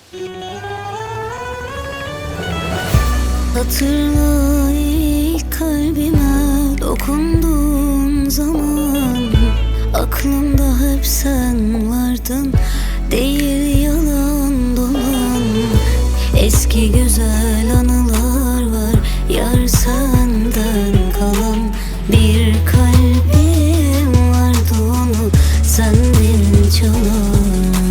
Hatırla ilk kalbime dokunduğun zaman, aklımda hep sen vardın, değil yalan dolan. Eski güzel anılar var, yar senden kalan. Bir kalbim vardı, onu senden çalan.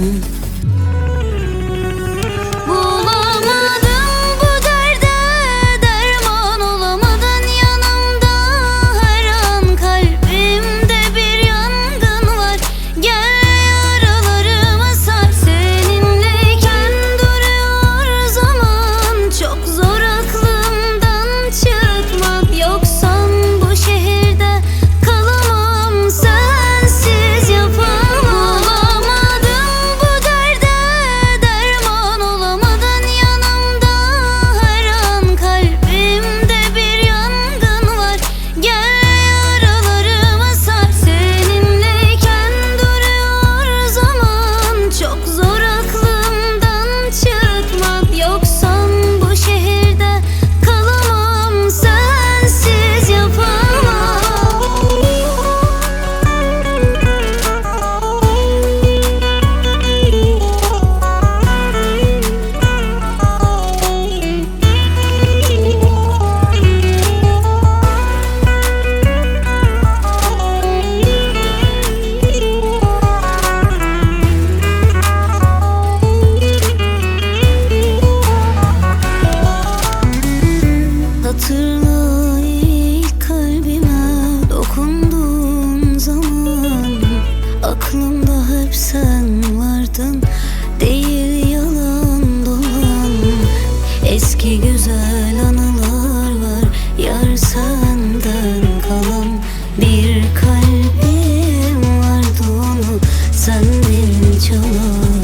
Hatırla ilk kalbime dokunduğun zaman, aklımda hep sen vardın, değil yalan dolan. Eski güzel anılar var, yar senden kalan. Bir kalbim vardı, onu senden çalan.